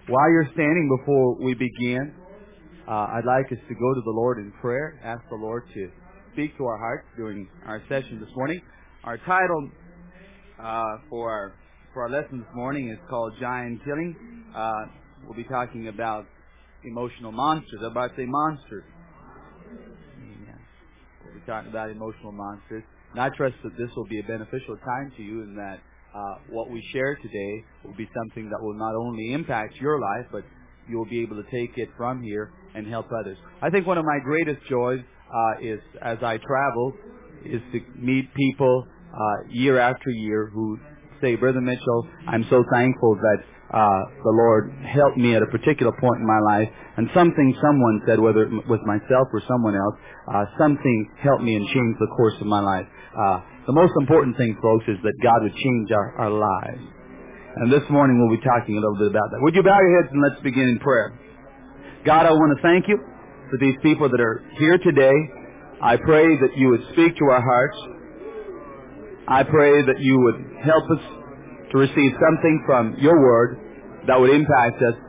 While you're standing, before we begin, I'd like us to go to the Lord in prayer, ask the Lord to speak to our hearts during our session this morning. Our title for our lesson this morning is called Giant Killing. We'll be talking about emotional monsters. Everybody say monsters. Yeah. We'll be talking about emotional monsters. And I trust that this will be a beneficial time to you, and that what we share today will be something that will not only impact your life, but you will be able to take it from here and help others. I think one of my greatest joys is, as I travel, is to meet people year after year who say, Brother Mitchell, I'm so thankful that the Lord helped me at a particular point in my life, and something someone said, whether it was myself or someone else, something helped me and changed the course of my life. The most important thing, folks, is that God would change our lives. And this morning we'll be talking a little bit about that. Would you bow your heads and let's begin in prayer. God, I want to thank you for these people that are here today. I pray that you would speak to our hearts. I pray that you would help us to receive something from your word that would impact us,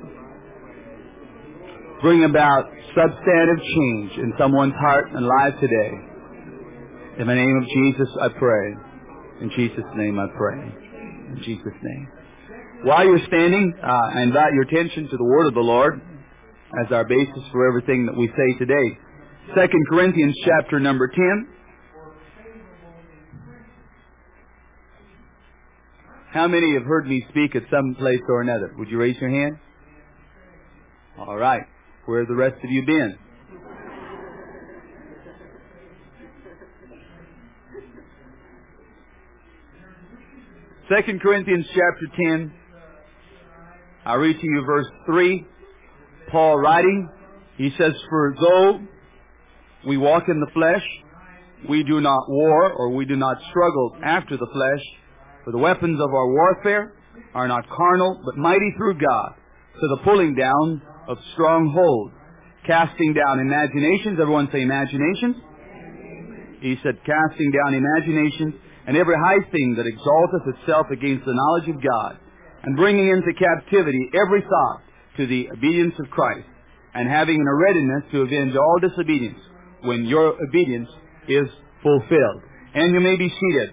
bring about substantive change in someone's heart and life today. In the name of Jesus, I pray. In Jesus' name, I pray. In Jesus' name. While you're standing, I invite your attention to the word of the Lord as our basis for everything that we say today. 2 Corinthians chapter number 10. How many have heard me speak at some place or another? Would you raise your hand? All right. Where have the rest of you been? Second Corinthians chapter 10. I'll read to you verse 3. Paul writing, he says, For though we walk in the flesh, we do not war, or we do not struggle after the flesh. For the weapons of our warfare are not carnal, but mighty through God, to the pulling down of strongholds, casting down imaginations. Everyone say imaginations. He said, casting down imaginations, and every high thing that exalteth itself against the knowledge of God, and bringing into captivity every thought to the obedience of Christ, and having a readiness to avenge all disobedience when your obedience is fulfilled. And you may be seated.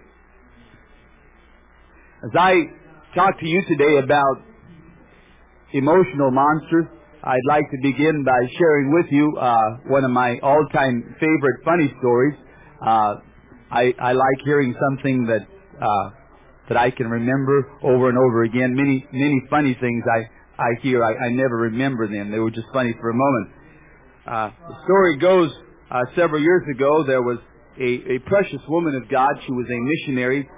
As I talk to you today about emotional monsters, I'd like to begin by sharing with you one of my all-time favorite funny stories. I like hearing something that I can remember over and over again. Many funny things I hear, I never remember them. They were just funny for a moment. The story goes, several years ago, there was a precious woman of God. She was a missionary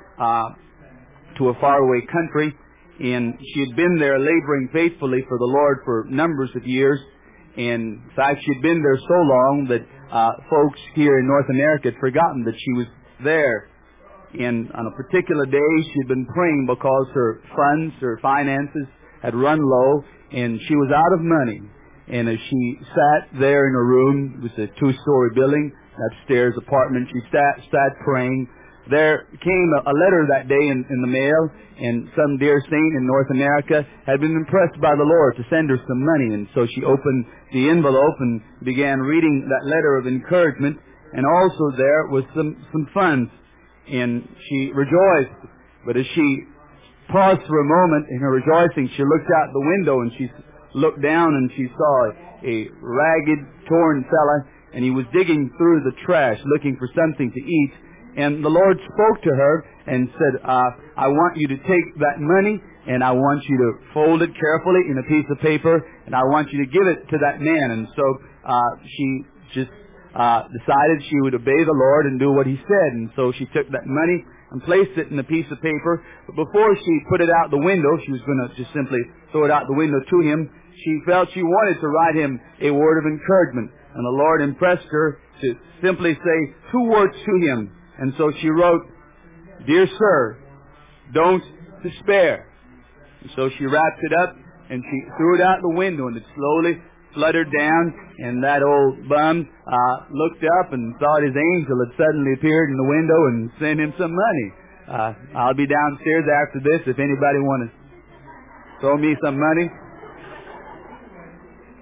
to a faraway country, and she had been there laboring faithfully for the Lord for numbers of years. In fact, she had been there so long that folks here in North America had forgotten that she was there. And on a particular day, she had been praying because her funds, her finances had run low, and she was out of money. And as she sat there in her room, it was a 2-story building, upstairs apartment, she sat praying. There came a letter that day in the mail, and some dear saint in North America had been impressed by the Lord to send her some money. And so she opened the envelope and began reading that letter of encouragement, and also there was some funds. And she rejoiced. But as she paused for a moment in her rejoicing, she looked out the window and she looked down and she saw a ragged, torn fella, and he was digging through the trash looking for something to eat. And the Lord spoke to her and said, I want you to take that money, and I want you to fold it carefully in a piece of paper, and I want you to give it to that man. And so she just decided she would obey the Lord and do what He said. And so she took that money and placed it in a piece of paper. But before she put it out the window, she was going to just simply throw it out the window to him, she felt she wanted to write him a word of encouragement. And the Lord impressed her to simply say 2 words to him. And so she wrote, Dear sir, don't despair. And so she wrapped it up and she threw it out the window, and it slowly fluttered down, and that old bum looked up and thought his angel had suddenly appeared in the window and sent him some money. I'll be downstairs after this if anybody want to throw me some money.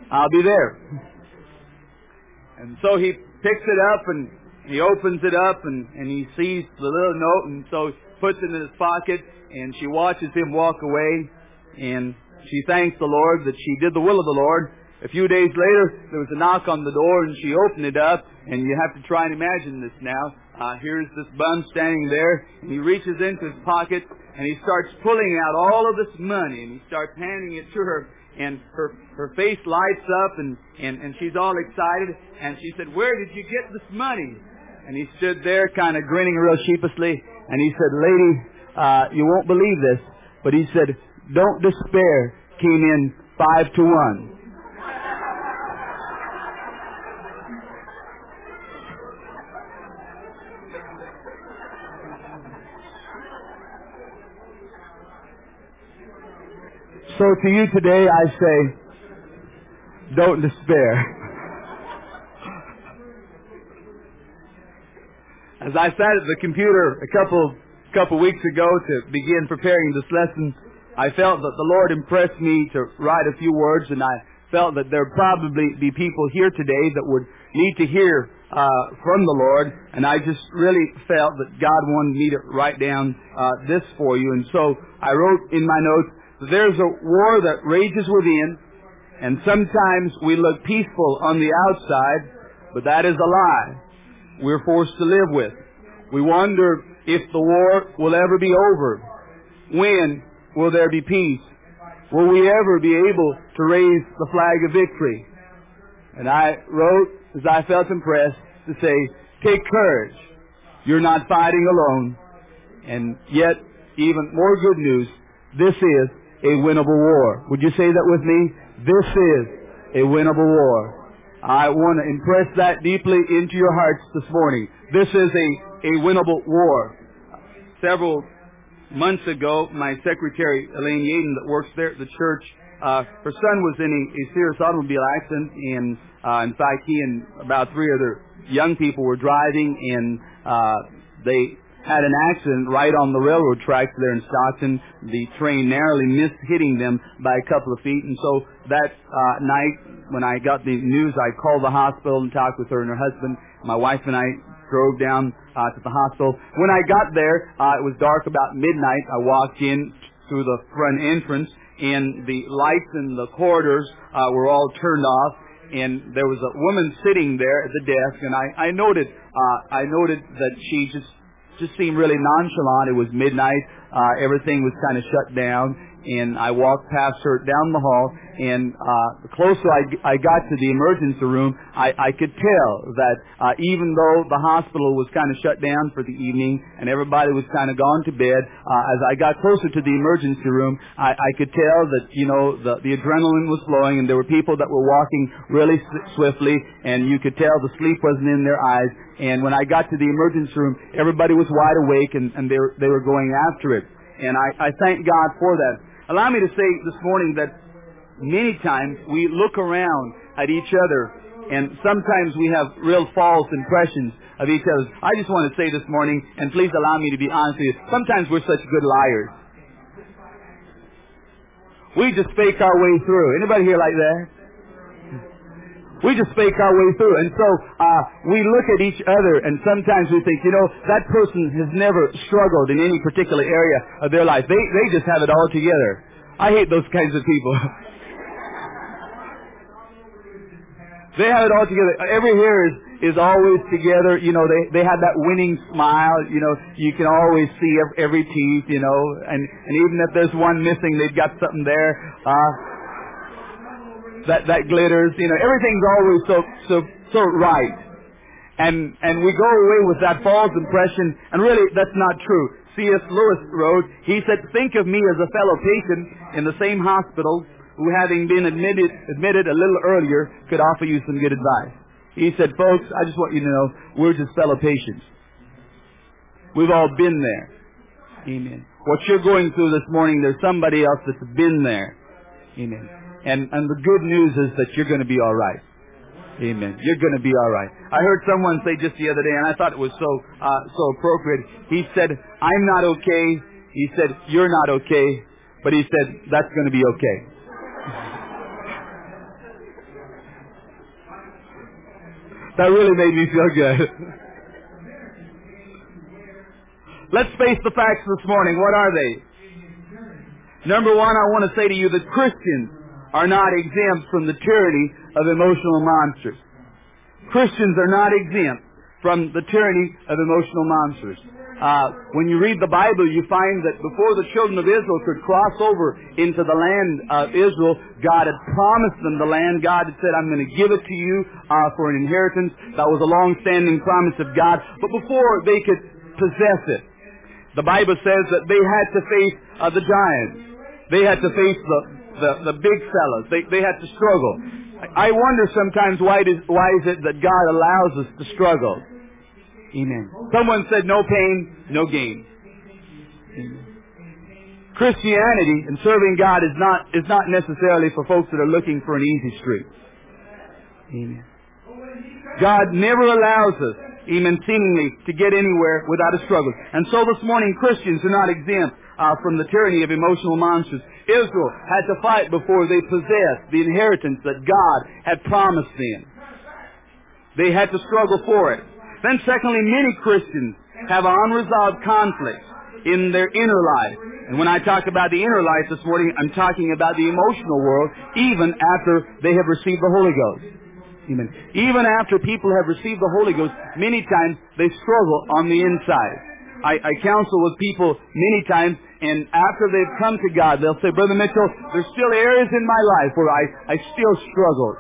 I'll be there. And so he picks it up and he opens it up and he sees the little note, and so he puts it in his pocket, and she watches him walk away, and she thanks the Lord that she did the will of the Lord. A few days later, there was a knock on the door, and she opened it up, and you have to try and imagine this now. Here's this bum standing there, and he reaches into his pocket, and he starts pulling out all of this money, and he starts handing it to her, and her face lights up, and she's all excited, and she said, "Where did you get this money?" And he stood there kind of grinning real sheepishly, and he said, "Lady, you won't believe this," but he said, "Don't despair came in 5-1. So to you today, I say, don't despair. As I sat at the computer a couple weeks ago to begin preparing this lesson, I felt that the Lord impressed me to write a few words, and I felt that there would probably be people here today that would need to hear from the Lord, and I just really felt that God wanted me to write down this for you. And so I wrote in my notes, there's a war that rages within, and sometimes we look peaceful on the outside, but that is a lie we're forced to live with. We wonder if the war will ever be over. When will there be peace? Will we ever be able to raise the flag of victory? And I wrote, as I felt impressed, to say, take courage. You're not fighting alone. And yet, even more good news, this is a winnable war. Would you say that with me? This is a winnable war. I want to impress that deeply into your hearts this morning. This is a winnable war. Several months ago, my secretary, Elaine Yaden, that works there at the church, her son was in a serious automobile accident, and in fact, he and about 3 other young people were driving, and they had an accident right on the railroad tracks there in Stockton. The train narrowly missed hitting them by a couple of feet, and so that night, when I got the news, I called the hospital and talked with her and her husband. My wife and I drove down to the hospital. When I got there, it was dark about midnight. I walked in through the front entrance, and the lights in the corridors were all turned off, and there was a woman sitting there at the desk, and I noted that she just seemed really nonchalant. It was midnight. Everything was kind of shut down, and I walked past her down the hall, and the closer I got to the emergency room, I could tell that even though the hospital was kind of shut down for the evening and everybody was kind of gone to bed, as I got closer to the emergency room, I could tell that, the adrenaline was flowing, and there were people that were walking really swiftly, and you could tell the sleep wasn't in their eyes. And when I got to the emergency room, everybody was wide awake, and they were going after it. And I thank God for that. Allow me to say this morning that many times we look around at each other, and sometimes we have real false impressions of each other. I just want to say this morning, and please allow me to be honest with you, sometimes we're such good liars. We just fake our way through. Anybody here like that? We just fake our way through. And so we look at each other, and sometimes we think, that person has never struggled in any particular area of their life. They just have it all together. I hate those kinds of people. They have it all together. Every hair is always together. They have that winning smile. You can always see every teeth, and even if there's one missing, they've got something there. That glitters, everything's always so right. And we go away with that false impression, and really that's not true. C.S. Lewis wrote, he said, think of me as a fellow patient in the same hospital who, having been admitted a little earlier, could offer you some good advice. He said, folks, I just want you to know, we're just fellow patients. We've all been there. Amen. What you're going through this morning, there's somebody else that's been there. Amen. And the good news is that you're going to be all right. Amen. You're going to be all right. I heard someone say just the other day, and I thought it was so appropriate. He said, I'm not okay. He said, you're not okay. But he said, that's going to be okay. That really made me feel good. Let's face the facts this morning. What are they? Number one, I want to say to you that Christians are not exempt from the tyranny of emotional monsters. Christians are not exempt from the tyranny of emotional monsters. When you read the Bible, you find that before the children of Israel could cross over into the land of Israel, God had promised them the land. God had said, I'm going to give it to you for an inheritance. That was a long-standing promise of God. But before they could possess it, the Bible says that they had to face the giants. They had to face the big fellas. They had to struggle. I wonder sometimes why is it that God allows us to struggle? Amen. Someone said no pain, no gain. Amen. Christianity and serving God is not necessarily for folks that are looking for an easy street. Amen. God never allows us, amen, seemingly to get anywhere without a struggle. And so this morning, Christians are not exempt from the tyranny of emotional monsters. Israel had to fight before they possessed the inheritance that God had promised them. They had to struggle for it. Then secondly, many Christians have unresolved conflicts in their inner life. And when I talk about the inner life this morning, I'm talking about the emotional world, even after they have received the Holy Ghost. Amen. Even after people have received the Holy Ghost, many times they struggle on the inside. I counsel with people many times, and after they've come to God, they'll say, Brother Mitchell, there's still areas in my life where I still struggle.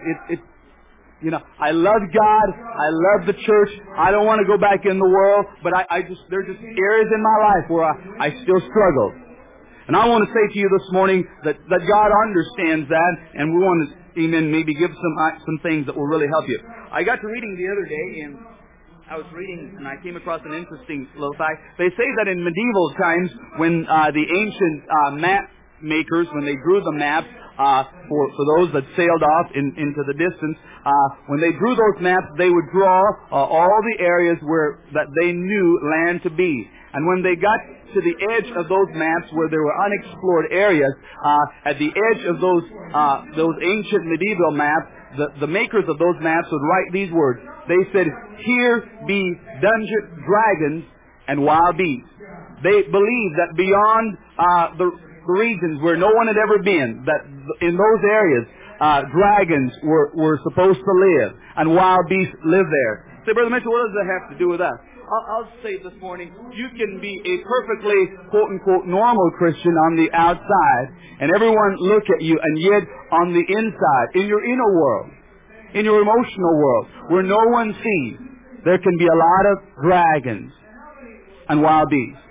I love God. I love the church. I don't want to go back in the world, but there are just areas in my life where I still struggle. And I want to say to you this morning that God understands that, and we want to, amen, maybe give some things that will really help you. I got to reading the other day, and I was reading, and I came across an interesting little fact. They say that in medieval times, when the ancient map makers, when they drew the maps for those that sailed off into the distance, when they drew those maps, they would draw all the areas that they knew land to be. And when they got to the edge of those maps where there were unexplored areas, at the edge of those ancient medieval maps, the makers of those maps would write these words. They said, "Here be dungeon dragons and wild beasts." They believed that beyond the regions where no one had ever been, that in those areas, dragons were supposed to live and wild beasts live there. Say, Brother Mitchell, what does that have to do with us? I'll say this morning, you can be a perfectly, quote-unquote, normal Christian on the outside, and everyone look at you, and yet on the inside, in your inner world, in your emotional world, where no one sees, there can be a lot of dragons and wild beasts.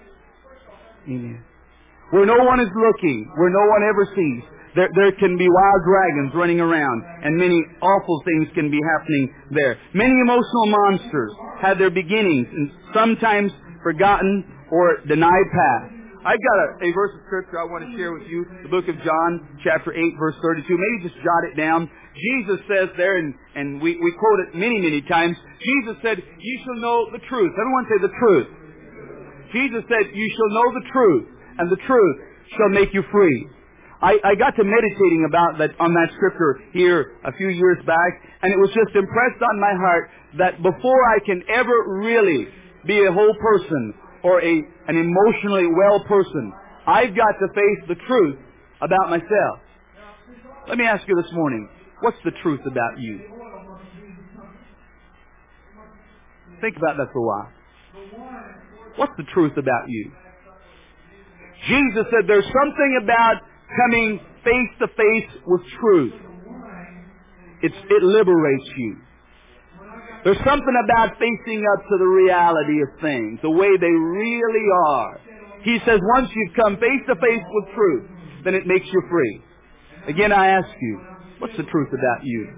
Amen. Where no one is looking, where no one ever sees, there can be wild dragons running around, and many awful things can be happening there. Many emotional monsters had their beginnings in sometimes forgotten or denied past. I've got a verse of Scripture I want to share with you, the book of John, chapter 8, verse 32. Maybe just jot it down. Jesus says there, and we quote it many, many times, Jesus said, "You shall know the truth." Everyone say the truth. Jesus said, "You shall know the truth, and the truth shall make you free." I got to meditating on that scripture here a few years back, and it was just impressed on my heart that before I can ever really be a whole person or an emotionally well person, I've got to face the truth about myself. Let me ask you this morning, what's the truth about you? Think about that for a while. What's the truth about you? Jesus said there's something about coming face to face with truth. It liberates you. There's something about facing up to the reality of things, the way they really are. He says once you've come face to face with truth, then it makes you free. Again, I ask you, what's the truth about you?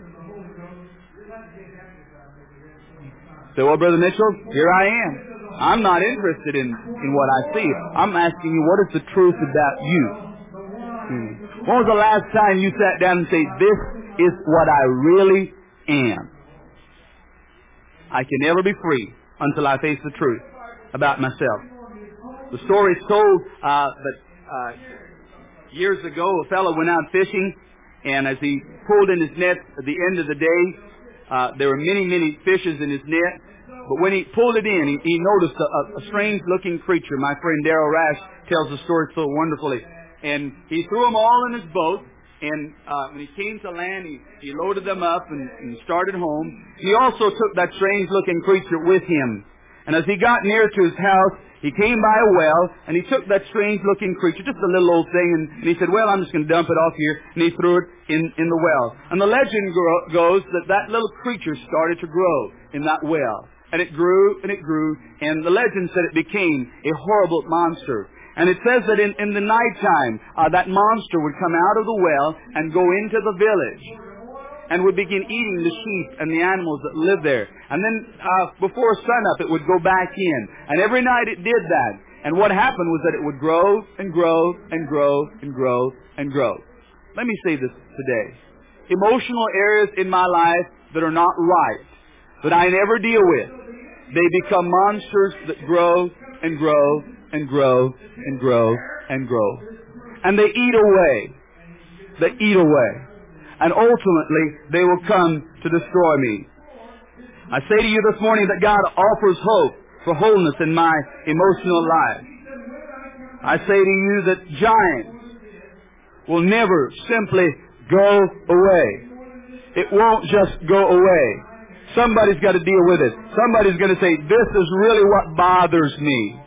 Say, well, Brother Mitchell, here I am. I'm not interested in what I see. I'm asking you, what is the truth about you? When was the last time you sat down and said, this is what I really am? I can never be free until I face the truth about myself. The story is told that years ago a fellow went out fishing, and as he pulled in his net at the end of the day, There were many, many fishes in his net. But when he pulled it in, he noticed a strange-looking creature. My friend Darrell Rash tells the story so wonderfully. And he threw them all in his boat. And when he came to land, he loaded them up and started home. He also took that strange-looking creature with him. And as he got near to his house, he came by a well, and he took that strange-looking creature, just a little old thing, and he said, well, I'm just going to dump it off here. And he threw it in the well. And the legend goes that little creature started to grow in that well. And it grew, and it grew, and the legend said it became a horrible monster. And it says that in the nighttime, that monster would come out of the well and go into the village and would begin eating the sheep and the animals that lived there. And then before sunup, it would go back in. And every night it did that. And what happened was that it would grow and grow and grow and grow and grow. Let me say this today. Emotional areas in my life that are not right, that I never deal with, they become monsters that grow and grow and grow and grow and grow. And they eat away. They eat away. And ultimately, they will come to destroy me. I say to you this morning that God offers hope for wholeness in my emotional life. I say to you that giants will never simply go away. It won't just go away. Somebody's got to deal with it. Somebody's going to say, this is really what bothers me.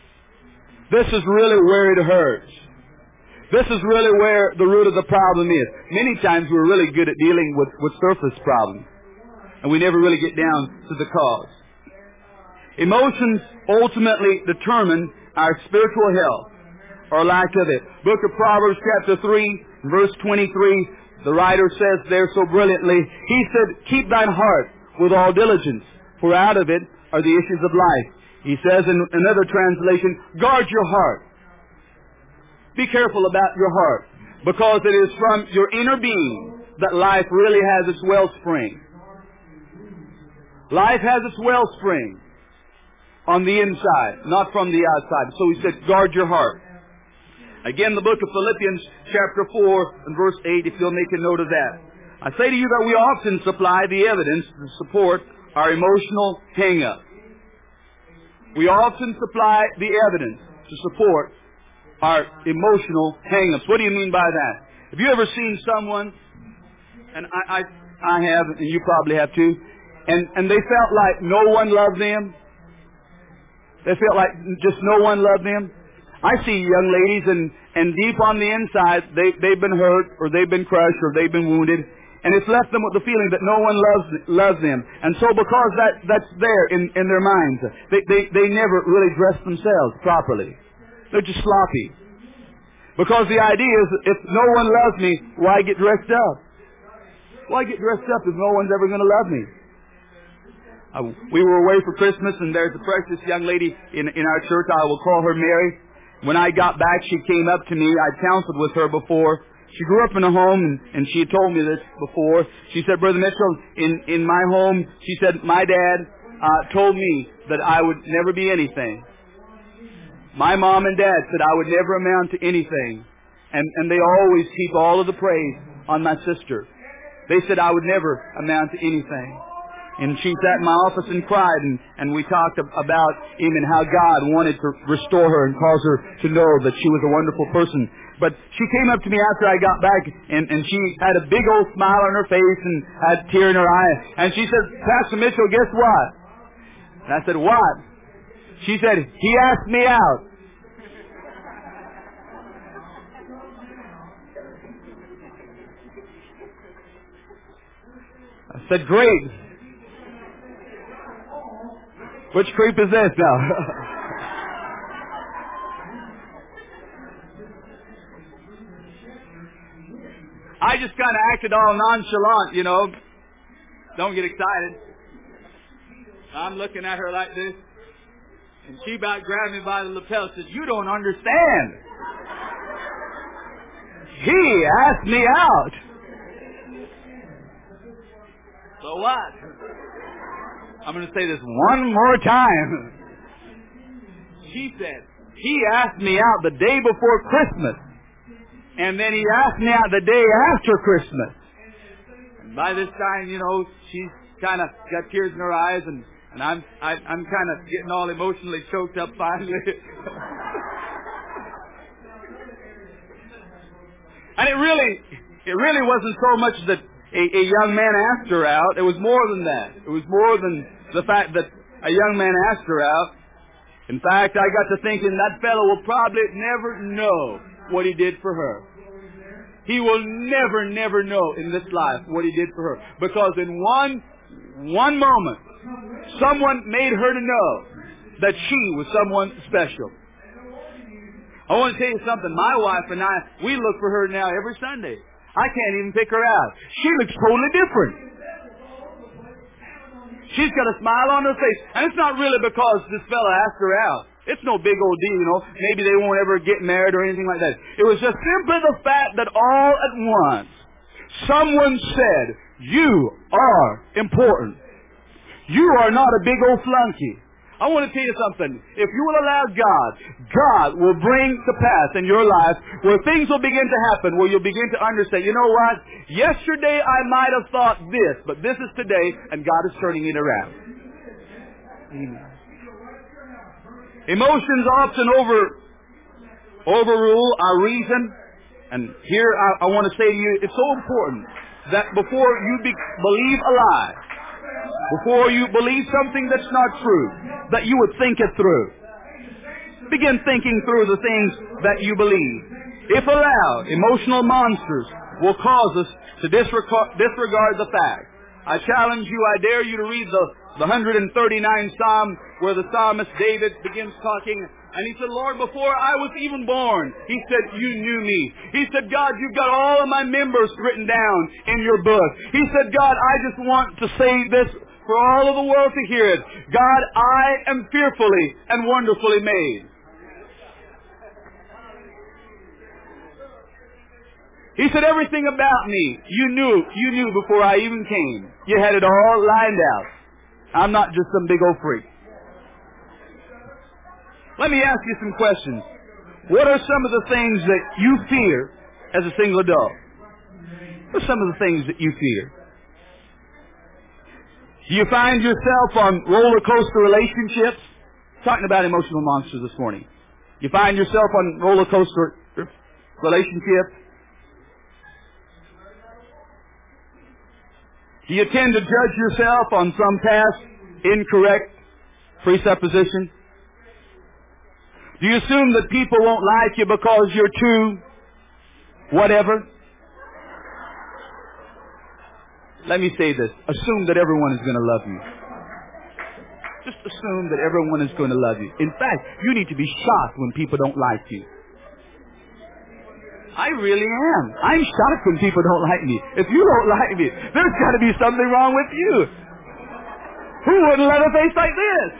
This is really where it hurts. This is really where the root of the problem is. Many times we're really good at dealing with surface problems, and we never really get down to the cause. Emotions ultimately determine our spiritual health or lack of it. Book of Proverbs chapter 3, verse 23, the writer says there so brilliantly, he said, keep thine heart with all diligence, for out of it are the issues of life. He says in another translation, guard your heart. Be careful about your heart, because it is from your inner being that life really has its wellspring. Life has its wellspring on the inside, not from the outside. So he said, guard your heart. Again, the book of Philippians chapter 4 and verse 8, if you'll make a note of that. I say to you that we often supply the evidence to support our emotional hang-up. We often supply the evidence to support our emotional hang-ups. What do you mean by that? Have you ever seen someone, and I have, and you probably have too, and they felt like no one loved them? They felt like just no one loved them? I see young ladies, and deep on the inside, they've been hurt, or they've been crushed, or they've been wounded, and it's left them with the feeling that no one loves them. And so because that's there in their minds, they never really dress themselves properly. They're just sloppy. Because the idea is, if no one loves me, why get dressed up? Why get dressed up if no one's ever going to love me? We were away for Christmas, and there's a precious young lady in our church. I will call her Mary. When I got back, she came up to me. I counseled with her before. She grew up in a home, and she had told me this before. She said, Brother Mitchell, in my home, she said, my dad told me that I would never be anything. My mom and dad said I would never amount to anything. And they always heap all of the praise on my sister. They said I would never amount to anything. And she sat in my office and cried, and we talked about even how God wanted to restore her and cause her to know that she was a wonderful person. But she came up to me after I got back, and she had a big old smile on her face and had a tear in her eye. And she said, Pastor Mitchell, guess what? And I said, what? She said, he asked me out. I said, great. Which creep is this now? I just kind of acted all nonchalant, you know. Don't get excited. I'm looking at her like this, and she about grabbed me by the lapel and said, you don't understand. He asked me out. So what? I'm going to say this one more time. She said, he asked me out the day before Christmas. And then he asked me out the day after Christmas. And by this time, you know, she's kind of got tears in her eyes, and I'm kind of getting all emotionally choked up finally. And it really wasn't so much that a young man asked her out. It was more than that. It was more than the fact that a young man asked her out. In fact, I got to thinking that fellow will probably never know what he did for her. He will never know in this life what he did for her. Because in one moment, someone made her to know that she was someone special. I want to tell you something. My wife and I, we look for her now every Sunday. I can't even pick her out. She looks totally different. She's got a smile on her face. And it's not really because this fella asked her out. It's no big old deal, you know. Maybe they won't ever get married or anything like that. It was just simply the fact that all at once, someone said, you are important. You are not a big old flunky. I want to tell you something. If you will allow God will bring to pass in your life where things will begin to happen, where you'll begin to understand, you know what? Yesterday I might have thought this, but this is today, and God is turning it around. Emotions often overrule our reason. And here I want to say to you, it's so important that before you believe a lie, before you believe something that's not true, that you would think it through. Begin thinking through the things that you believe. If allowed, emotional monsters will cause us to disregard the fact. I challenge you, I dare you to read the 139th Psalm where the psalmist David begins talking. And he said, Lord, before I was even born, he said, you knew me. He said, God, you've got all of my members written down in your book. He said, God, I just want to say this for all of the world to hear it. God, I am fearfully and wonderfully made. He said, everything about me, you knew before I even came. You had it all lined out. I'm not just some big old freak. Let me ask you some questions. What are some of the things that you fear as a single adult? What are some of the things that you fear? Do you find yourself on roller coaster relationships? Talking about emotional monsters this morning. You find yourself on roller coaster relationships? Do you tend to judge yourself on some past incorrect presupposition? Do you assume that people won't like you because you're too whatever? Let me say this. Assume that everyone is going to love you. Just assume that everyone is going to love you. In fact, you need to be shocked when people don't like you. I really am. I'm shocked when people don't like me. If you don't like me, there's got to be something wrong with you. Who wouldn't let a face like this?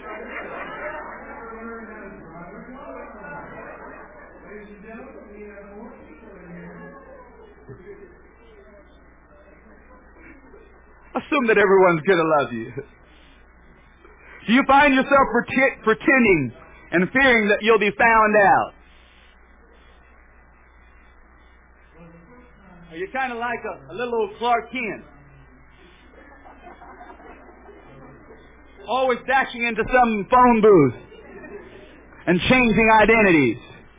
Assume that everyone's going to love you. Do you find yourself pretending and fearing that you'll be found out? Are you kind of like a little old Clark Kent? Always dashing into some phone booth and changing identities.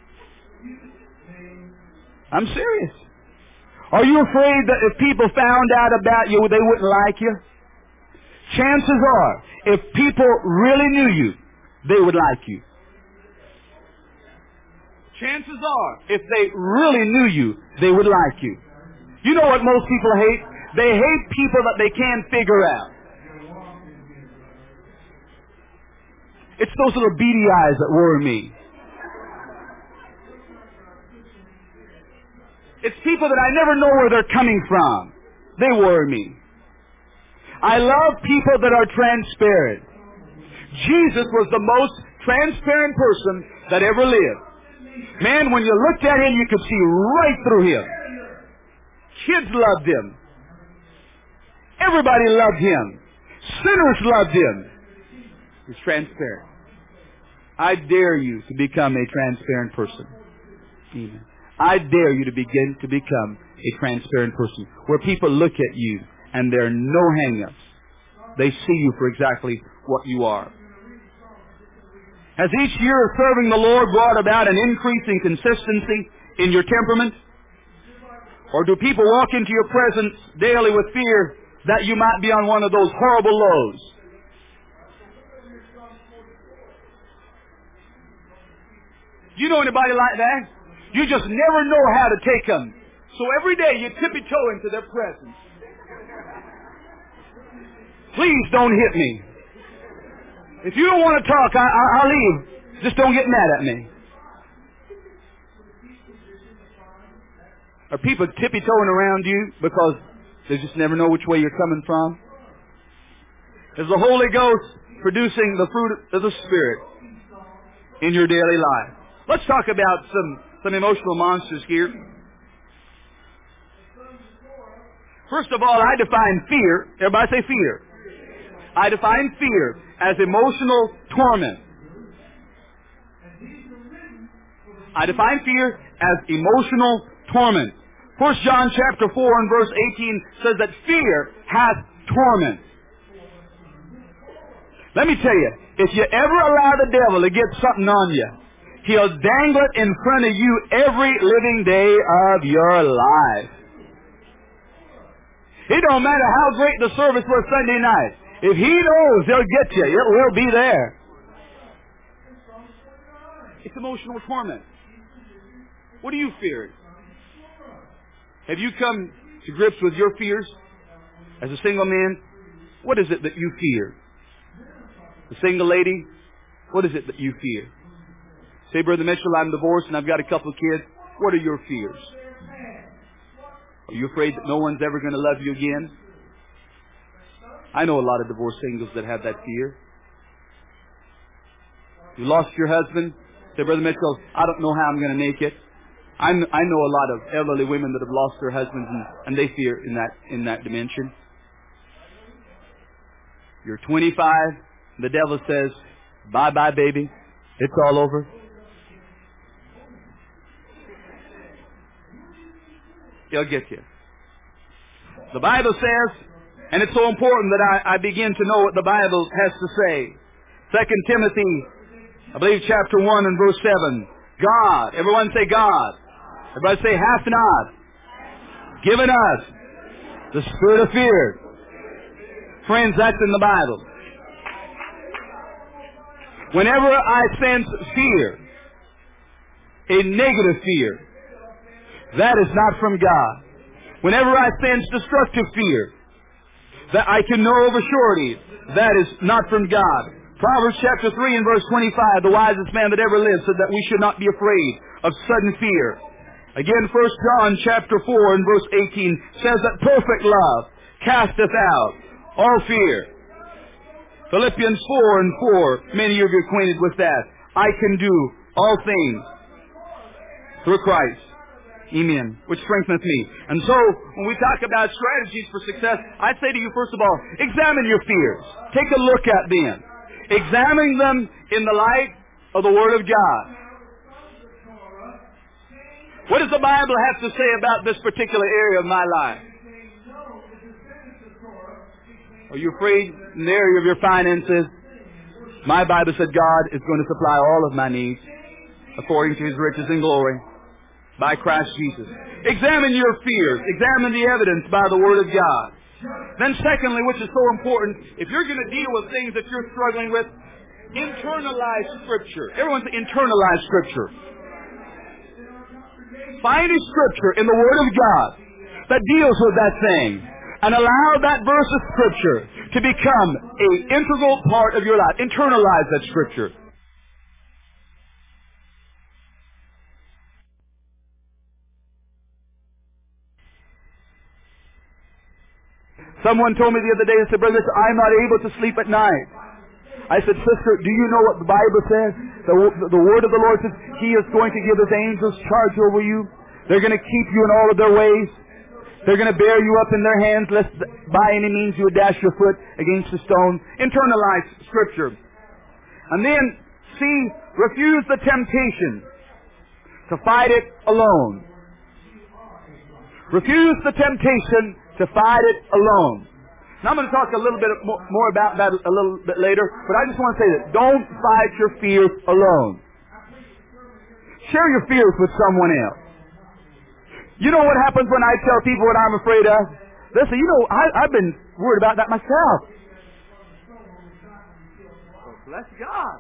I'm serious. Are you afraid that if people found out about you, they wouldn't like you? Chances are, if people really knew you, they would like you. Chances are, if they really knew you, they would like you. You know what most people hate? They hate people that they can't figure out. It's those little beady eyes that worry me. It's people that I never know where they're coming from. They worry me. I love people that are transparent. Jesus was the most transparent person that ever lived. Man, when you looked at him, you could see right through him. Kids loved him. Everybody loved him. Sinners loved him. He's transparent. I dare you to become a transparent person. Amen. I dare you to begin to become a transparent person where people look at you and there are no hang-ups. They see you for exactly what you are. Has each year of serving the Lord brought about an increase in consistency in your temperament? Or do people walk into your presence daily with fear that you might be on one of those horrible lows? Do you know anybody like that? You just never know how to take them. So every day you tippy-toe into their presence. Please don't hit me. If you don't want to talk, I'll leave. Just don't get mad at me. Are people tippy-toeing around you because they just never know which way you're coming from? Is the Holy Ghost producing the fruit of the Spirit in your daily life? Let's talk about some emotional monsters here. First of all, I define fear. Everybody say fear. I define fear as emotional torment. I define fear as emotional torment. 1 John chapter 4 and verse 18 says that fear has torment. Let me tell you, if you ever allow the devil to get something on you, he'll dangle it in front of you every living day of your life. It don't matter how great the service was Sunday night. If he knows he'll get you, it will be there. It's emotional torment. What do you fear? Have you come to grips with your fears? As a single man, what is it that you fear? The single lady, what is it that you fear? Say, Brother Mitchell, I'm divorced and I've got a couple of kids. What are your fears? Are you afraid that no one's ever going to love you again? I know a lot of divorced singles that have that fear. You lost your husband. Say, Brother Mitchell, I don't know how I'm going to make it. I know a lot of elderly women that have lost their husbands and they fear in that dimension. You're 25. The devil says, bye-bye, baby. It's all over. He'll get you. The Bible says, and it's so important that I begin to know what the Bible has to say. 2 Timothy, I believe chapter 1 and verse 7. God, everyone say God. Everybody say, hath not given us the spirit of fear. Friends, that's in the Bible. Whenever I sense fear, a negative fear, that is not from God. Whenever I sense destructive fear, that I can know of a surety, that is not from God. Proverbs chapter 3 and verse 25, the wisest man that ever lived said that we should not be afraid of sudden fear. Again, 1 John chapter 4 and verse 18 says that perfect love casteth out all fear. Philippians 4 and 4, many of you are acquainted with that. I can do all things through Christ. Amen. Which strengtheneth me. And so, when we talk about strategies for success, I say to you, first of all, examine your fears. Take a look at them. Examine them in the light of the Word of God. What does the Bible have to say about this particular area of my life? Are you afraid in the area of your finances? My Bible said God is going to supply all of my needs according to His riches and glory by Christ Jesus. Examine your fears. Examine the evidence by the Word of God. Then secondly, which is so important, if you're going to deal with things that you're struggling with, internalize Scripture. Everyone say internalize Scripture. Find a Scripture in the Word of God that deals with that thing. And allow that verse of Scripture to become an integral part of your life. Internalize that Scripture. Someone told me the other day, they said, Brother, I'm not able to sleep at night. I said, Sister, do you know what the Bible says? The Word of the Lord says, He is going to give His angels charge over you. They're going to keep you in all of their ways. They're going to bear you up in their hands, lest by any means you would dash your foot against a stone. Internalize Scripture. And then, refuse the temptation to fight it alone. Refuse the temptation to fight it alone. Now I'm going to talk a little bit more about that a little bit later, but I just want to say that don't fight your fears alone. Share your fears with someone else. You know what happens when I tell people what I'm afraid of? They say, I've been worried about that myself. Oh, bless God.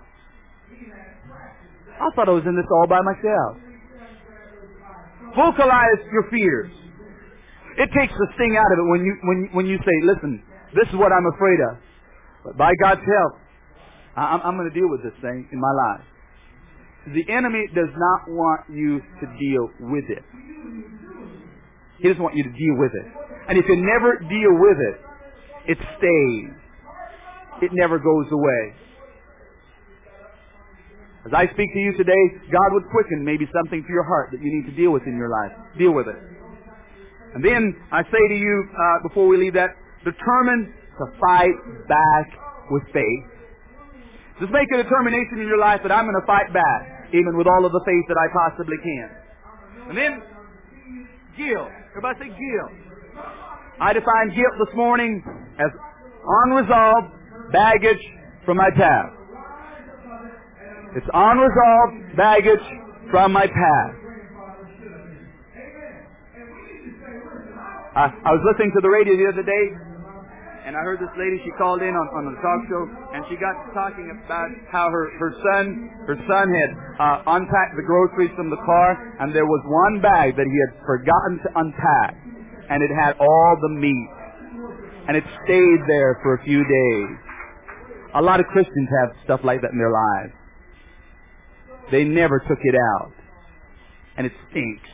I thought I was in this all by myself. Vocalize your fears. It takes the sting out of it when you say, listen, this is what I'm afraid of. But by God's help, I'm going to deal with this thing in my life. The enemy does not want you to deal with it. He doesn't want you to deal with it. And if you never deal with it, it stays. It never goes away. As I speak to you today, God would quicken maybe something for your heart that you need to deal with in your life. Deal with it. And then I say to you, before we leave that, determine to fight back with faith. Just make a determination in your life that I'm going to fight back, even with all of the faith that I possibly can. And then, guilt. Everybody say guilt. I define guilt this morning as unresolved baggage from my past. It's unresolved baggage from my past. I was listening to the radio the other day, and I heard this lady, she called in on the talk show, and she got talking about how her son had unpacked the groceries from the car, and there was one bag that he had forgotten to unpack, and it had all the meat, and it stayed there for a few days. A lot of Christians have stuff like that in their lives. They never took it out, and it stinks.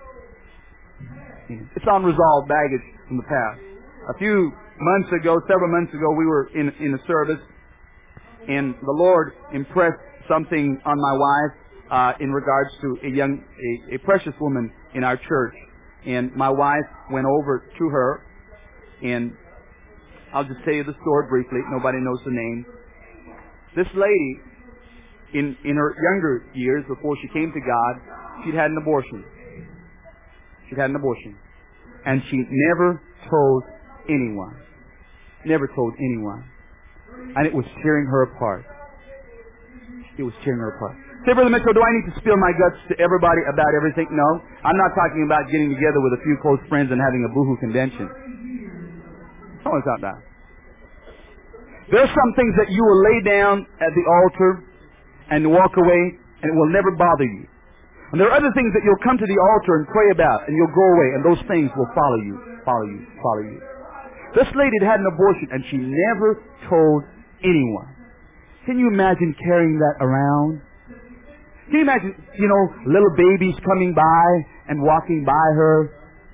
It's unresolved baggage from the past. Several months ago, we were in a service, and the Lord impressed something on my wife in regards to a precious woman in our church. And my wife went over to her, and I'll just tell you the story briefly. Nobody knows the name. This lady, in her younger years, before she came to God, she'd had an abortion. And she never told anyone. Never told anyone. And it was tearing her apart. Say, Brother Mitchell, do I need to spill my guts to everybody about everything? No. I'm not talking about getting together with a few close friends and having a boohoo convention. That's not what I'm talking about. There's some things that you will lay down at the altar and walk away, and it will never bother you. And there are other things that you'll come to the altar and pray about, and you'll go away, and those things will follow you. This lady had an abortion, and she never told anyone. Can you imagine carrying that around? Can you imagine, little babies coming by and walking by her?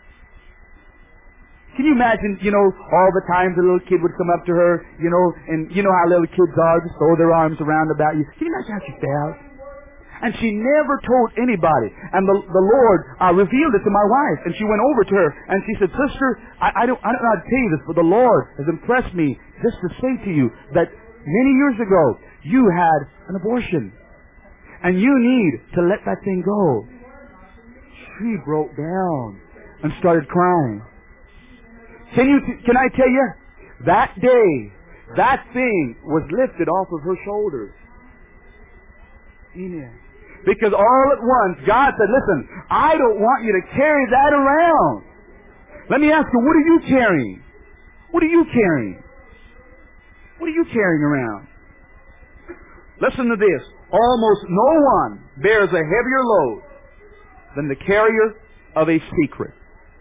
Can you imagine, all the times a little kid would come up to her, and you know how little kids are, just throw their arms around about you. Can you imagine how she felt? And she never told anybody. And the Lord revealed it to my wife. And she went over to her and she said, Sister, I don't know how to tell you this, but the Lord has impressed me just to say to you that many years ago you had an abortion. And you need to let that thing go. She broke down and started crying. Can I tell you, that day, that thing was lifted off of her shoulders. Amen. Because all at once, God said, listen, I don't want you to carry that around. Let me ask you, what are you carrying? What are you carrying? What are you carrying around? Listen to this. Almost no one bears a heavier load than the carrier of a secret.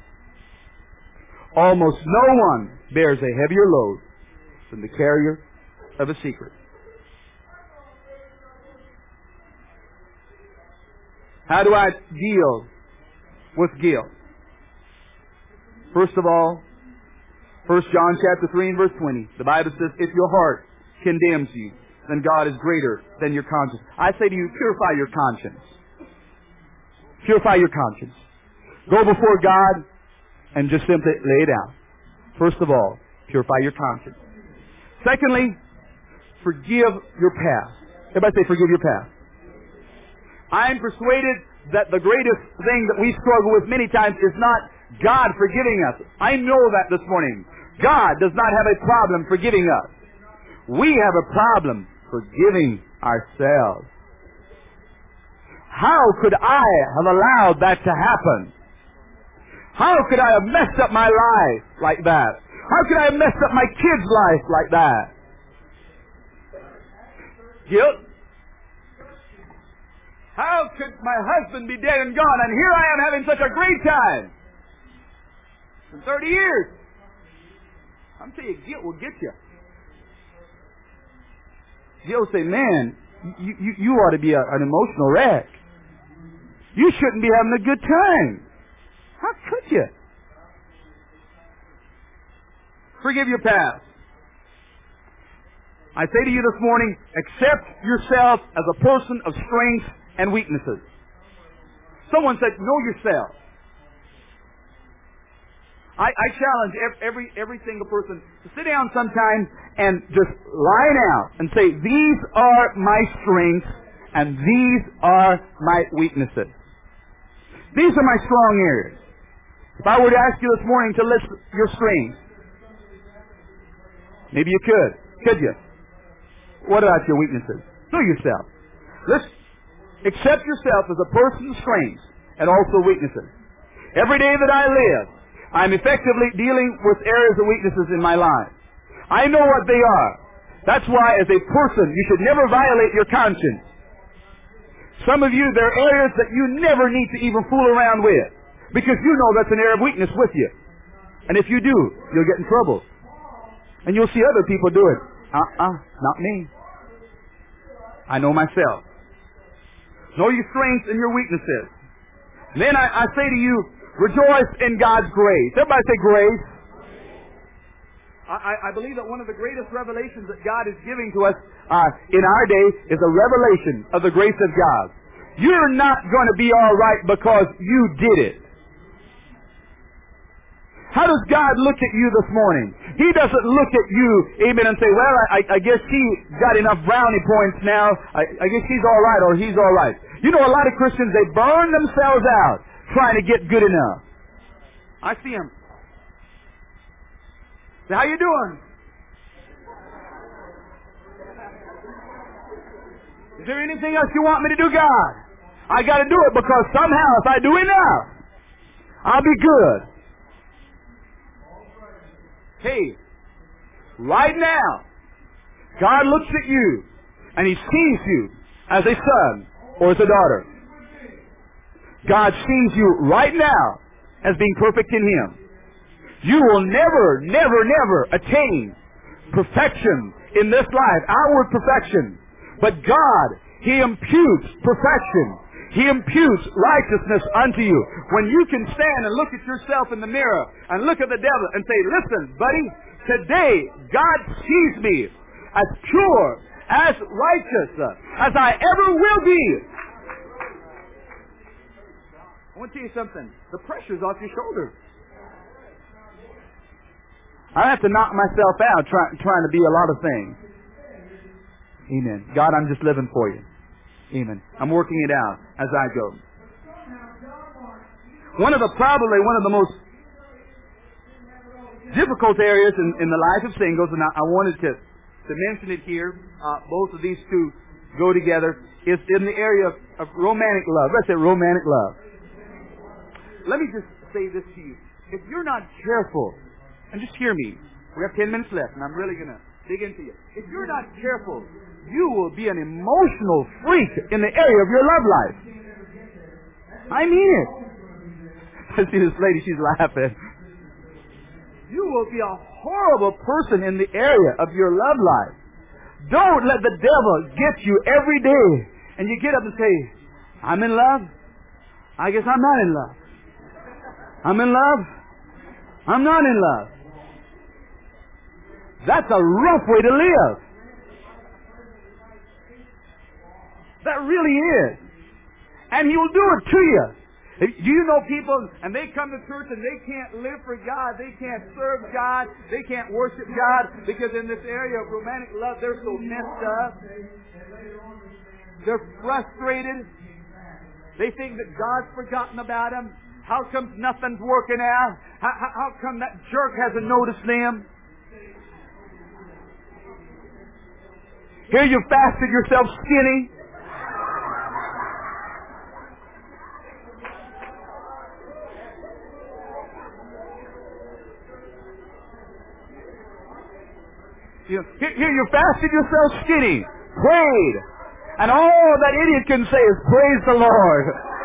Almost no one bears a heavier load than the carrier of a secret. How do I deal with guilt? First of all, 1 John chapter 3 and verse 20. The Bible says, if your heart condemns you, then God is greater than your conscience. I say to you, purify your conscience. Purify your conscience. Go before God and just simply lay it out. First of all, purify your conscience. Secondly, forgive your past. Everybody say, forgive your past. I am persuaded that the greatest thing that we struggle with many times is not God forgiving us. I know that this morning. God does not have a problem forgiving us. We have a problem forgiving ourselves. How could I have allowed that to happen? How could I have messed up my life like that? How could I have messed up my kid's life like that? Guilt. How could my husband be dead and gone, and here I am having such a great time? For 30 years. I'm telling you, guilt will get you. Guilt will say, man, you ought to be an emotional wreck. You shouldn't be having a good time. How could you? Forgive your past. I say to you this morning, accept yourself as a person of strengths and weaknesses. Someone said, know yourself. I challenge every single person to sit down sometime and just line out and say, these are my strengths and these are my weaknesses. These are my strong areas. If I were to ask you this morning to list your strengths, maybe you could. Could you? What about your weaknesses? Know yourself. Let's accept yourself as a person's strengths and also weaknesses. Every day that I live, I'm effectively dealing with areas of weaknesses in my life. I know what they are. That's why, as a person, you should never violate your conscience. Some of you, there are areas that you never need to even fool around with, because you know that's an area of weakness with you. And if you do, you'll get in trouble. And you'll see other people do it. Not me. I know myself. Know your strengths and your weaknesses. And then I say to you, rejoice in God's grace. Everybody say grace. I believe that one of the greatest revelations that God is giving to us in our day is a revelation of the grace of God. You're not going to be all right because you did it. How does God look at you this morning? He doesn't look at you, amen, and say, well, I guess he got enough brownie points now. I guess he's all right or he's all right. You know, a lot of Christians, they burn themselves out trying to get good enough. I see them. Say, how you doing? Is there anything else you want me to do, God? I got to do it because somehow if I do enough, I'll be good. Hey, right now, God looks at you and He sees you as a son or as a daughter. God sees you right now as being perfect in Him. You will never, never, never attain perfection in this life, outward perfection. But God, He imputes perfection. He imputes righteousness unto you. When you can stand and look at yourself in the mirror and look at the devil and say, listen, buddy, today God sees me as pure, as righteous, as I ever will be. I want to tell you something. The pressure's off your shoulders. I have to knock myself out trying to be a lot of things. Amen. God, I'm just living for you. Amen. I'm working it out as I go. Probably one of the most difficult areas in the life of singles, and I wanted to mention it here, both of these two go together, is in the area of romantic love. Let's say romantic love. Let me just say this to you. If you're not careful, and just hear me, we have 10 minutes left, and I'm really going to dig into you. If you're not careful, you will be an emotional freak in the area of your love life. I mean it. I see this lady, she's laughing. You will be a horrible person in the area of your love life. Don't let the devil get you every day and you get up and say, I'm in love. I guess I'm not in love. I'm in love. I'm not in love. That's a rough way to live. That really is. And He will do it to you. Do you know people, and they come to church and they can't live for God, they can't serve God, they can't worship God, because in this area of romantic love, they're so messed up. They're frustrated. They think that God's forgotten about them. How come nothing's working out? How come that jerk hasn't noticed them? Here you fasted yourself skinny. Here you fasted yourself skinny, prayed, and all that idiot can say is praise the Lord.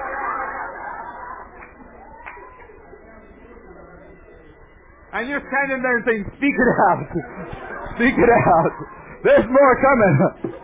And you're standing there and saying, speak it out. Speak it out. There's more coming.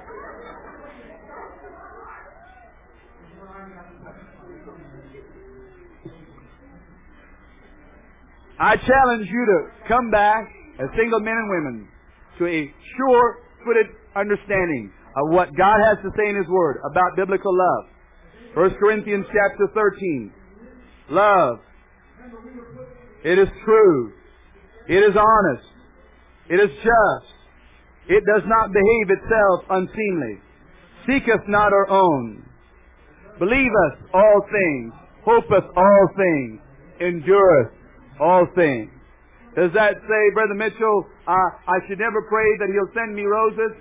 I challenge you to come back as single men and women to a sure-footed understanding of what God has to say in His Word about biblical love. 1 Corinthians chapter 13. Love. It is true. It is honest. It is just. It does not behave itself unseemly. Seeketh not our own. Believeth all things. Hopeth all things. Endureth all things. Does that say, Brother Mitchell, I should never pray that He'll send me roses?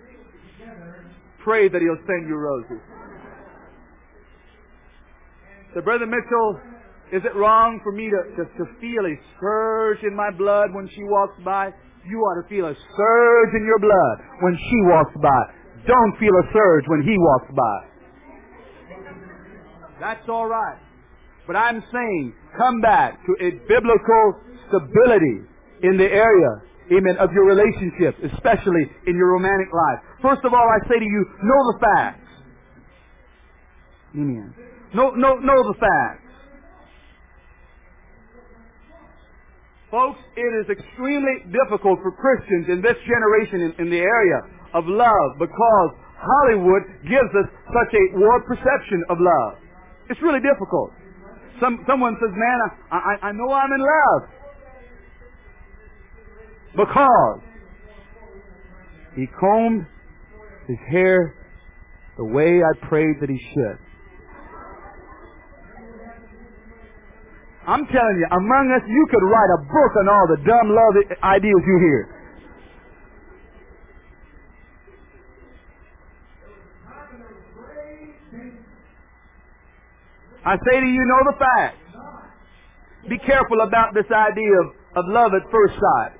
Pray that He'll send you roses. So, Brother Mitchell, is it wrong for me to feel a surge in my blood when she walks by? You ought to feel a surge in your blood when she walks by. Don't feel a surge when he walks by. That's all right. But I'm saying, come back to a biblical stability in the area, amen, of your relationship, especially in your romantic life. First of all, I say to you, know the facts. Amen. Know the facts. Folks, it is extremely difficult for Christians in this generation in the area of love because Hollywood gives us such a warped perception of love. It's really difficult. Someone says, man, I know I'm in love because he combed his hair the way I prayed that he should. I'm telling you, among us, you could write a book on all the dumb love ideas you hear. I say to you, know the facts. Be careful about this idea of love at first sight.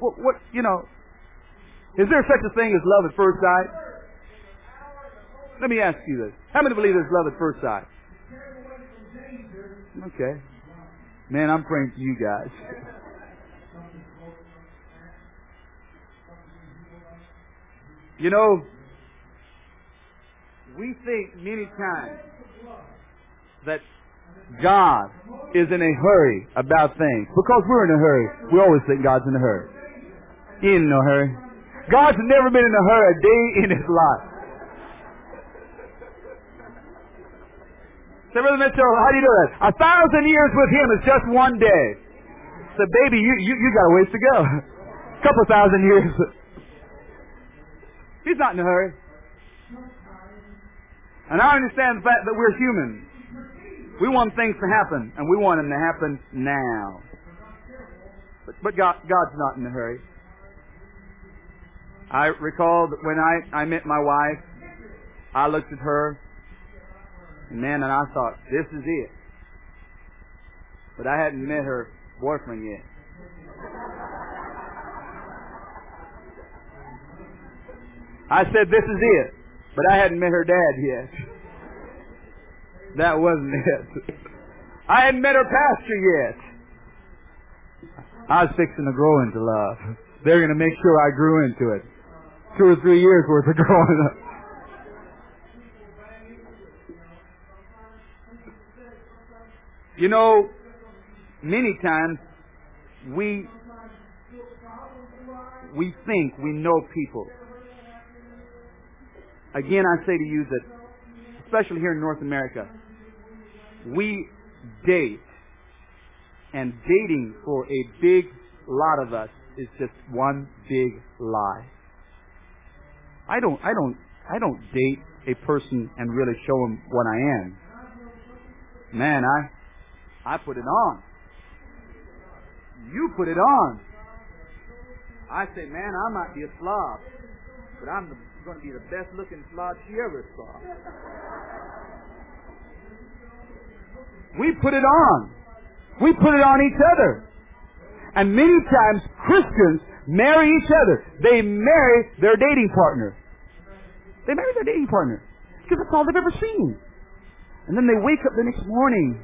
Is there such a thing as love at first sight? Let me ask you this. How many believe there's love at first sight? Okay. Man, I'm praying for you guys. You know, we think many times that God is in a hurry about things. Because we're in a hurry, we always think God's in a hurry. He ain't in no hurry. God's never been in a hurry a day in His life. So, Brother Mitchell, how do you do that? 1,000 years with Him is just one day. So, baby, you got a ways to go. A couple thousand years. He's not in a hurry. And I understand the fact that we're human. We want things to happen, and we want them to happen now. But God's not in a hurry. I recall that when I met my wife, I looked at her, and I thought, this is it. But I hadn't met her boyfriend yet. I said, this is it. But I hadn't met her dad yet. That wasn't it. I hadn't met her pastor yet. I was fixing to grow into love. They're going to make sure I grew into it. 2 or 3 years worth of growing up. You know, many times we think we know people. Again, I say to you that, especially here in North America, we date, and dating for a big lot of us is just one big lie. I don't date a person and really show them what I am. Man, I put it on. You put it on. I say, man, I might be a slob, but I'm going to be the best looking slob she ever saw. We put it on. We put it on each other. And many times Christians marry each other. They marry their dating partner. They marry their dating partner because that's all they've ever seen. And then they wake up the next morning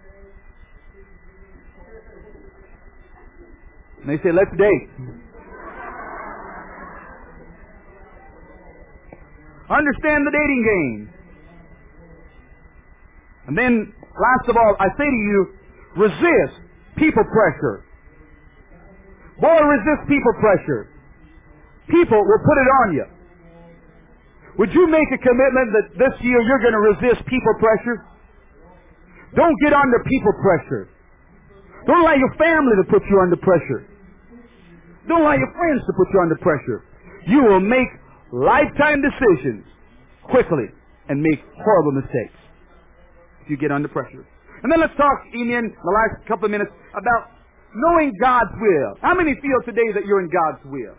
and they say, let's date. Understand the dating game. And then, last of all, I say to you, resist people pressure. Boy, resist people pressure. People will put it on you. Would you make a commitment that this year you're going to resist people pressure? Don't get under people pressure. Don't allow your family to put you under pressure. Don't allow your friends to put you under pressure. You will make lifetime decisions quickly and make horrible mistakes if you get under pressure. And then let's talk, in the last couple of minutes, about knowing God's will. How many feel today that you're in God's will?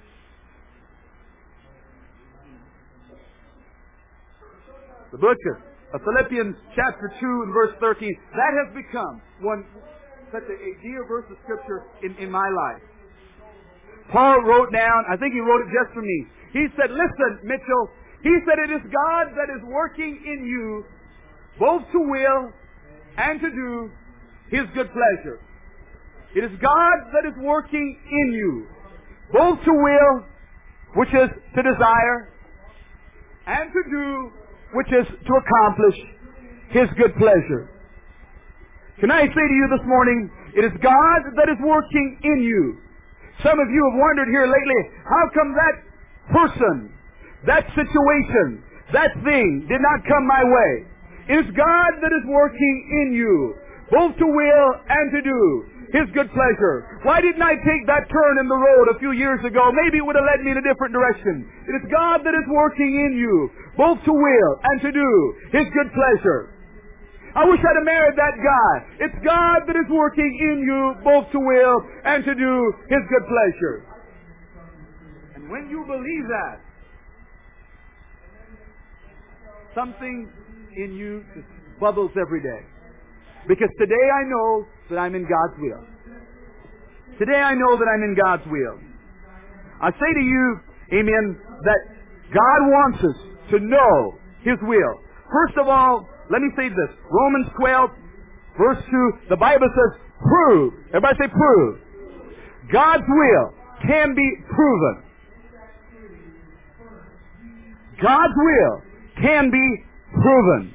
The book of Philippians chapter 2 and verse 13, that has become such a dear verse of Scripture in my life. Paul wrote down, I think he wrote it just for me. He said, listen, Mitchell, he said, it is God that is working in you both to will and to do His good pleasure. It is God that is working in you both to will, which is to desire, and to do, which is to accomplish His good pleasure. Can I say to you this morning, it is God that is working in you. Some of you have wondered here lately, how come that person, that situation, that thing did not come my way? It is God that is working in you, both to will and to do His good pleasure. Why didn't I take that turn in the road a few years ago? Maybe it would have led me in a different direction. It is God that is working in you, both to will and to do His good pleasure. I wish I'd have married that guy. It's God that is working in you, both to will and to do His good pleasure. And when you believe that, something in you just bubbles every day. Because today I know that I'm in God's will. Today I know that I'm in God's will. I say to you, amen, that God wants us to know His will. First of all, let me say this. Romans 12, verse 2, the Bible says, prove. Everybody say prove. God's will can be proven. God's will can be proven.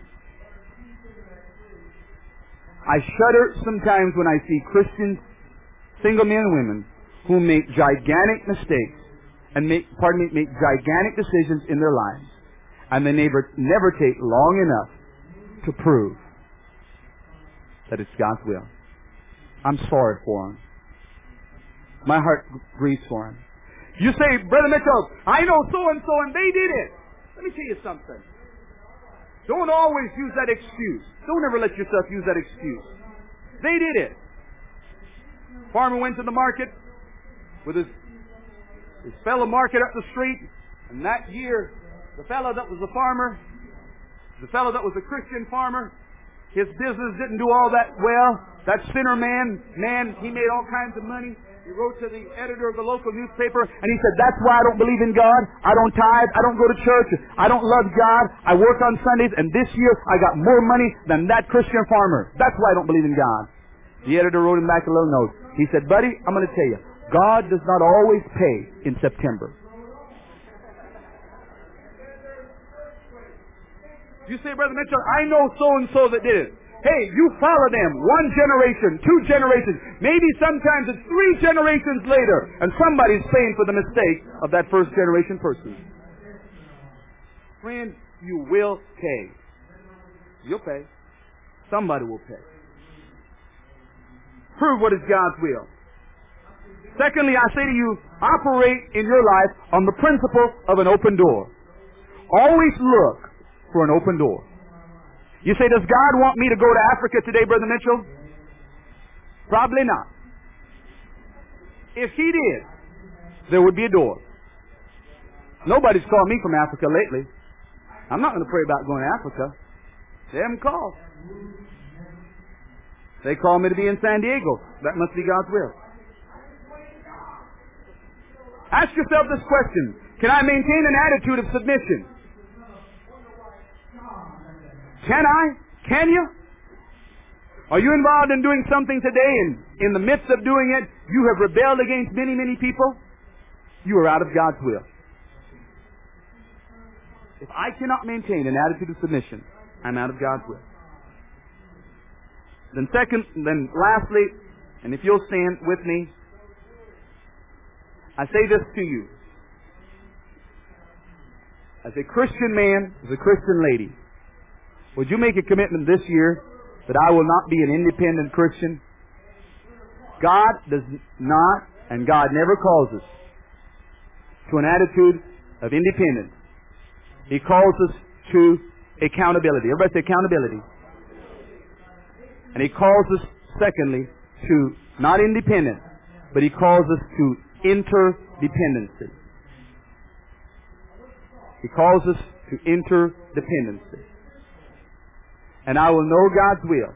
I shudder sometimes when I see Christians, single men and women, who make gigantic mistakes and make gigantic decisions in their lives, and they never take long enough to prove that it's God's will. I'm sorry for them. My heart grieves for them. You say, Brother Mitchell, I know so-and-so and they did it. Let me tell you something. Don't always use that excuse. Don't ever let yourself use that excuse. They did it. Farmer went to the market with his fellow market up the street, and that year, the fellow that was a farmer, the fellow that was a Christian farmer, his business didn't do all that well. That sinner man, he made all kinds of money. He wrote to the editor of the local newspaper, and he said, that's why I don't believe in God. I don't tithe. I don't go to church. I don't love God. I work on Sundays, and this year I got more money than that Christian farmer. That's why I don't believe in God. The editor wrote him back a little note. He said, buddy, I'm going to tell you, God does not always pay in September. You say, Brother Mitchell, I know so-and-so that did it. Hey, you follow them. 1 generation, 2 generations, maybe sometimes it's 3 generations later, and somebody's paying for the mistake of that first generation person. Friend, you will pay. You'll pay. Somebody will pay. Prove what is God's will. Secondly, I say to you, operate in your life on the principle of an open door. Always look for an open door. You say, does God want me to go to Africa today, Brother Mitchell? Probably not. If he did, there would be a door. Nobody's called me from Africa lately. I'm not going to pray about going to Africa. They haven't called. They called me to be in San Diego. That must be God's will. Ask yourself this question. Can I maintain an attitude of submission? Can I? Can you? Are you involved in doing something today and in the midst of doing it, you have rebelled against many, many people? You are out of God's will. If I cannot maintain an attitude of submission, I'm out of God's will. Then lastly, and if you'll stand with me, I say this to you. As a Christian man, as a Christian lady, would you make a commitment this year that I will not be an independent Christian? God does not, and God never calls us to an attitude of independence. He calls us to accountability. Everybody say accountability. And He calls us, secondly, to not independence, but He calls us to interdependency. He calls us to interdependency. And I will know God's will.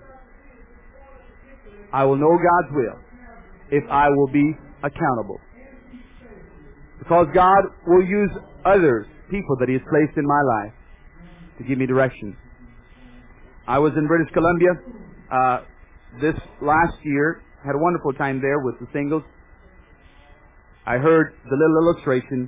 I will know God's will if I will be accountable. Because God will use others, people that He has placed in my life, to give me direction. I was in British Columbia this last year. Had a wonderful time there with the singles. I heard the little illustration.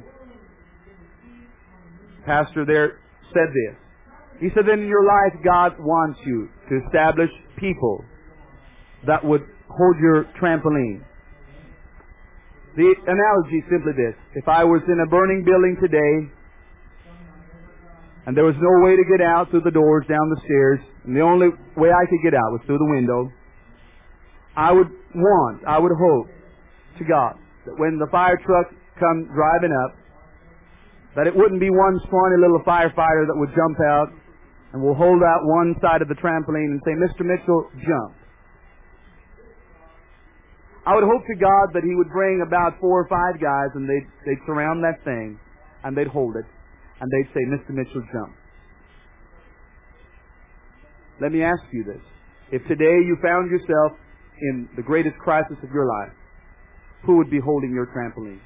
Pastor there said this. He said that in your life, God wants you to establish people that would hold your trampoline. The analogy is simply this. If I was in a burning building today, and there was no way to get out through the doors, down the stairs, and the only way I could get out was through the window, I would hope to God that when the fire truck comes driving up, that it wouldn't be one scrawny little firefighter that would jump out and will hold out one side of the trampoline and say, Mr. Mitchell, jump. I would hope to God that He would bring about 4 or 5 guys and they'd surround that thing and they'd hold it and they'd say, Mr. Mitchell, jump. Let me ask you this. If today you found yourself in the greatest crisis of your life, who would be holding your trampoline?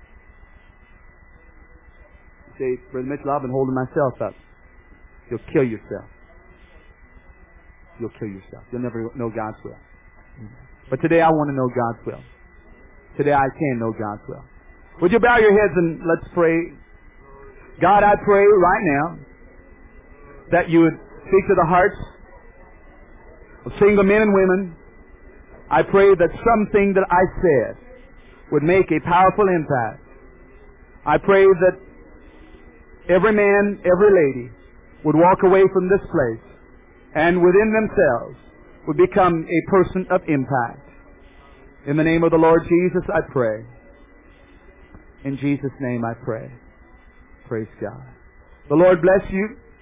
You say, Brother Mitchell, I've been holding myself up. You'll kill yourself. You'll kill yourself. You'll never know God's will. But today I want to know God's will. Today I can know God's will. Would you bow your heads and let's pray? God, I pray right now that you would speak to the hearts of single men and women. I pray that something that I said would make a powerful impact. I pray that every man, every lady would walk away from this place and within themselves would become a person of impact. In the name of the Lord Jesus, I pray. In Jesus' name I pray. Praise God. The Lord bless you.